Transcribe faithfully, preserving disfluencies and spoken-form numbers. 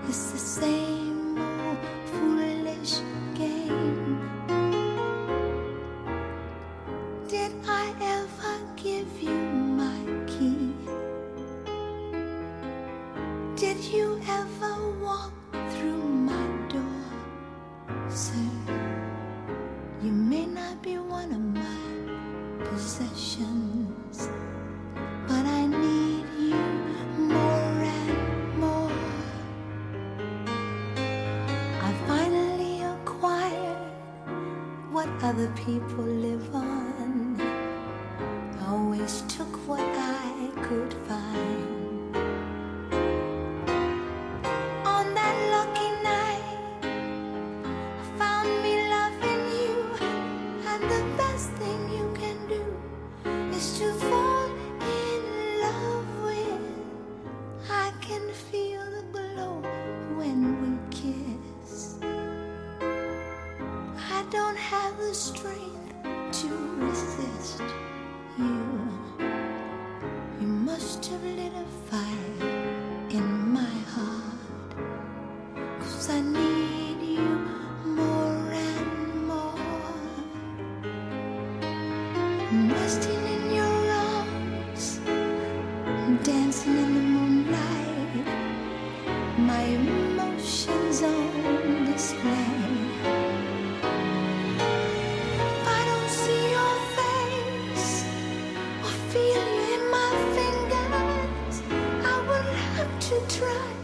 It's the same old foolish game. Did I ever give you my key? Did you ever walk through my door? Sir, you may not be one of my possessions, but I need you more and more. I finally acquired what other people live on. I always took what I could find. On that lucky night, I found me loving you, and the best thing you can do is to fall in love with. I can feel the glow when we kiss. I don't have the strength to resist you. You must have lit a fire in my heart, 'cause I need you more and more. Resting in your arms, dancing in the moonlight, my emotions on display. I don't see your face or feel you in my fingers. I would have to try